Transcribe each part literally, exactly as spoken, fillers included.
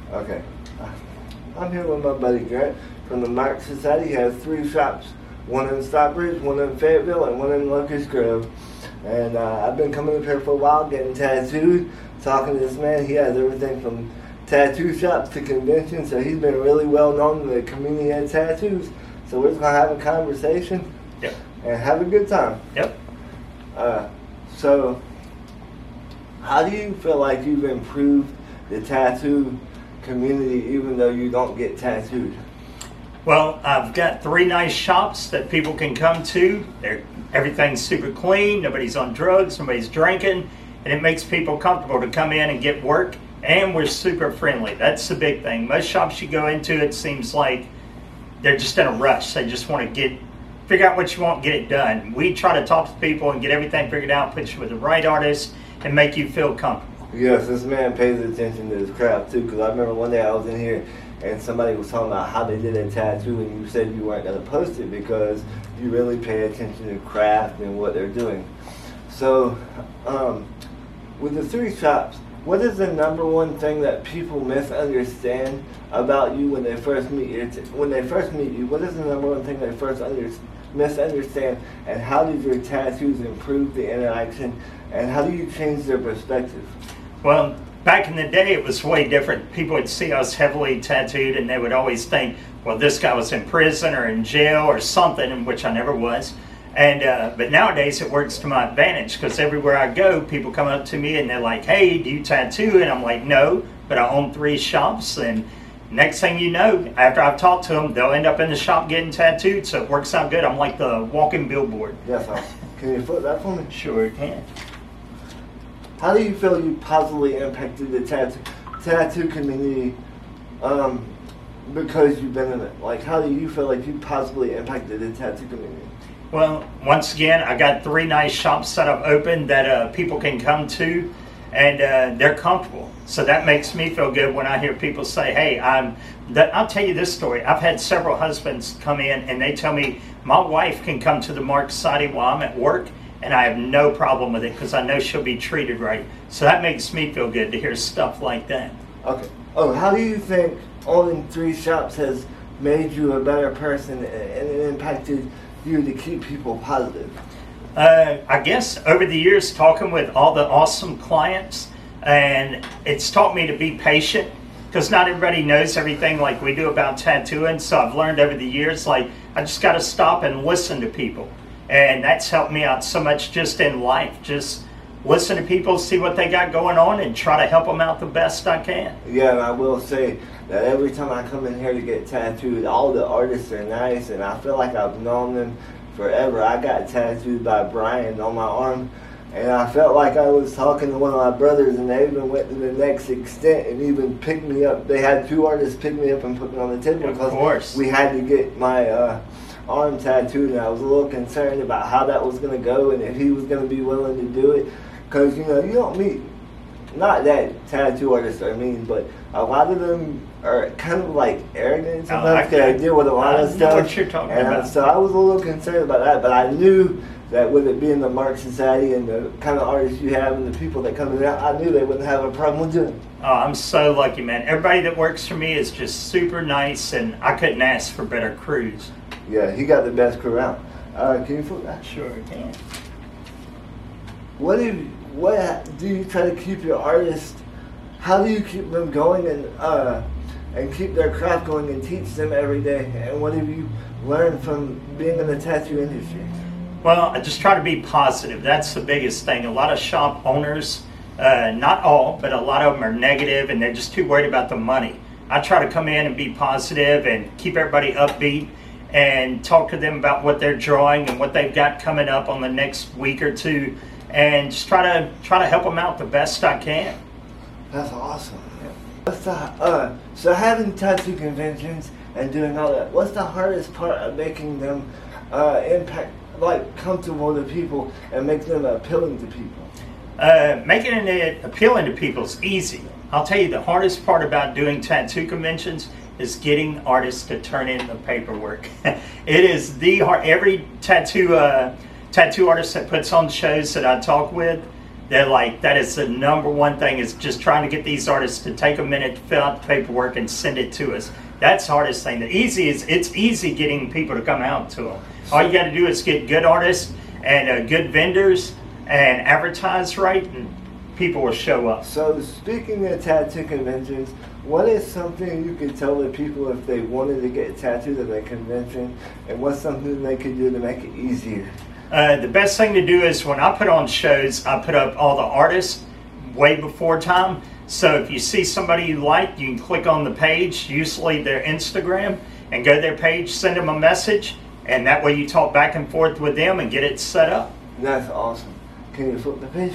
Okay. I'm here with my buddy Grant from the Mark Society. He has three shops, one in Stockbridge, one in Fayetteville, and one in Locust Grove. And uh, I've been coming up here for a while, getting tattooed, talking to this man. He has everything from tattoo shops to conventions, so he's been really well known in the community of tattoos. So we're just going to have a conversation yep. and have a good time. Yep. Uh, so, how do you feel like you've improved the tattoo community even though you don't get tattooed? Well, I've got three nice shops that people can come to. They're, everything's super clean, nobody's on drugs, nobody's drinking, and it makes people comfortable to come in and get work, and we're super friendly. That's the big thing. Most shops you go into, it seems like they're just in a rush. They just want to get, figure out what you want, get it done. We try to talk to people and get everything figured out, put you with the right artist, and make you feel comfortable. Yes, this man pays attention to his craft too, because I remember one day I was in here and somebody was talking about how they did a tattoo, and you said you weren't going to post it because you really pay attention to craft and what they're doing. So, um, with the three shops, what is the number one thing that people misunderstand about you when they first meet you? When they first meet you, what is the number one thing they first under, misunderstand, and how did your tattoos improve the interaction, and how do you change their perspective? Well, back in the day, it was way different. People would see us heavily tattooed, and they would always think, well, this guy was in prison or in jail or something, in which I never was. And uh, but nowadays, it works to my advantage, because everywhere I go, people come up to me and they're like, hey, do you tattoo? And I'm like, no, but I own three shops. And next thing you know, after I've talked to them, they'll end up in the shop getting tattooed, so it works out good. I'm like the walking billboard. Yes, sir. Can you flip that for me? Sure can. How do you feel you positively impacted the tattoo tattoo community um, because you've been in it? Like, how do you feel like you positively impacted the tattoo community? Well, once again, I got three nice shops set up open that uh, people can come to, and uh, they're comfortable. So that makes me feel good when I hear people say, hey, I'm, that, I'll tell you this story. I've had several husbands come in and they tell me, my wife can come to the Mark Society while I'm at work, and I have no problem with it because I know she'll be treated right. So that makes me feel good to hear stuff like that. Okay. Oh, how do you think owning three shops has made you a better person and it impacted you to keep people positive? Uh, I guess over the years, talking with all the awesome clients, and it's taught me to be patient, because not everybody knows everything like we do about tattooing. So I've learned over the years, like, I just got to stop and listen to people. And that's helped me out so much just in life. Just listen to people, see what they got going on, and try to help them out the best I can. Yeah, and I will say that every time I come in here to get tattooed, all the artists are nice, and I feel like I've known them forever. I got tattooed by Brian on my arm, and I felt like I was talking to one of my brothers, and they even went to the next extent and even picked me up. They had two artists pick me up and put me on the table because we had to get my uh, arm tattooed, and I was a little concerned about how that was going to go and if he was going to be willing to do it, because, you know, you don't meet, not that tattoo artists are mean, but a lot of them are kind of like arrogant sometimes because oh, they deal with a lot of stuff. What you're talking and about. I, so I was a little concerned about that, but I knew that with it being the Mark Society and the kind of artists you have and the people that come in there, I knew they wouldn't have a problem with doing it. Oh, I'm so lucky, man. Everybody that works for me is just super nice, and I couldn't ask for better crews. Yeah, he got the best crew out. Uh, can you flip that? Sure can. What do you, what do you try to keep your artists? How do you keep them going and uh, and keep their craft going and teach them every day? And what have you learned from being in the tattoo industry? Well, I just try to be positive. That's the biggest thing. A lot of shop owners, uh, not all, but a lot of them are negative, and they're just too worried about the money. I try to come in and be positive and keep everybody upbeat and talk to them about what they're drawing and what they've got coming up on the next week or two, and just try to try to help them out the best I can. That's awesome. What's the, uh, so having tattoo conventions and doing all that, what's the hardest part of making them uh, impact, like, comfortable to people and make them appealing to people? Uh, making it appealing to people is easy. I'll tell you, the hardest part about doing tattoo conventions is getting artists to turn in the paperwork. It is the hard. Every tattoo uh, tattoo artist that puts on shows that I talk with, they're like, that is the number one thing, is just trying to get these artists to take a minute to fill out the paperwork and send it to us. That's the hardest thing. The easy is, it's easy getting people to come out to them. All you got to do is get good artists and uh, good vendors and advertise right, and people will show up. So speaking of tattoo conventions, what is something you could tell the people if they wanted to get tattooed at a convention, and what's something they could do to make it easier? Uh, the best thing to do is when I put on shows, I put up all the artists way before time. So if you see somebody you like, you can click on the page, usually their Instagram, and go to their page, send them a message, and that way you talk back and forth with them and get it set up. That's awesome. Can you flip the page?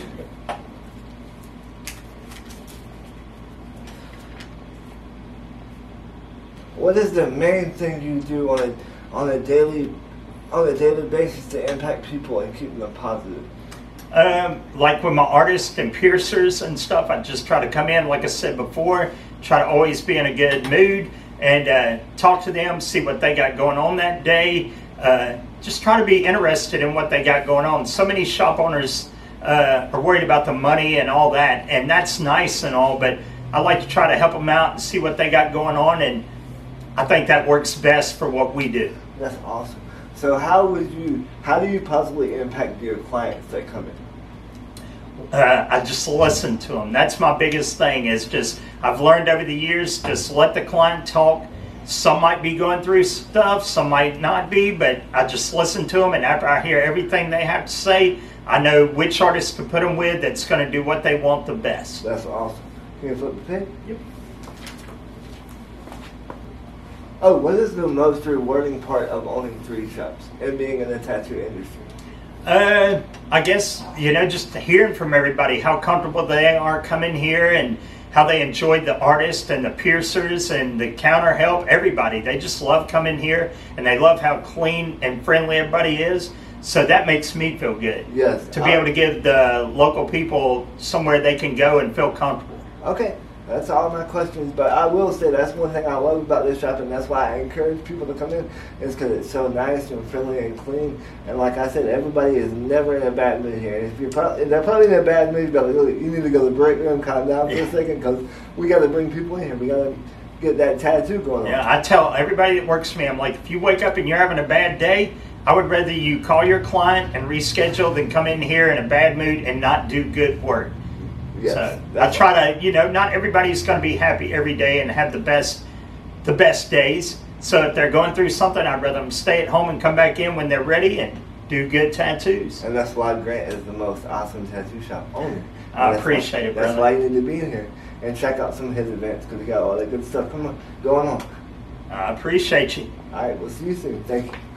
What is the main thing you do on a on a daily on a daily basis to impact people and keep them positive? Um, like with my artists and piercers and stuff, I just try to come in, like I said before, try to always be in a good mood and uh, talk to them, see what they got going on that day. Uh, just try to be interested in what they got going on. So many shop owners uh, are worried about the money and all that, and that's nice and all, but I like to try to help them out and see what they got going on, and I think that works best for what we do. That's awesome. So how would you, how do you possibly impact your clients that come in? Uh, I just listen to them. That's my biggest thing, is just, I've learned over the years, just let the client talk. Some might be going through stuff, some might not be, but I just listen to them, and after I hear everything they have to say, I know which artist to put them with that's going to do what they want the best. That's awesome. Can you flip the page? Yep. Oh, what is the most rewarding part of owning three shops and being in the tattoo industry? Uh, I guess, you know, just hearing from everybody how comfortable they are coming here and how they enjoyed the artists and the piercers and the counter help. Everybody, they just love coming here, and they love how clean and friendly everybody is. So that makes me feel good. Yes. To be able to give the local people somewhere they can go and feel comfortable. Okay. That's all my questions, but I will say that's one thing I love about this shop, and that's why I encourage people to come in, is because it's so nice and friendly and clean. And like I said, everybody is never in a bad mood here. And if you're probably, if they're probably in a bad mood, you need to go to the break room, calm down for a second, because we got to bring people in here. We got to get that tattoo going on. Yeah, I tell everybody that works for me, I'm like, if you wake up and you're having a bad day, I would rather you call your client and reschedule than come in here in a bad mood and not do good work. Yes, so I try to, you know, not everybody's going to be happy every day and have the best, the best days. So if they're going through something, I'd rather them stay at home and come back in when they're ready and do good tattoos. And that's why Grant is the most awesome tattoo shop owner. I appreciate why, it, brother. That's why you need to be in here and check out some of his events, because he got all that good stuff come on, going on. I appreciate you. All right, we'll see you soon. Thank you.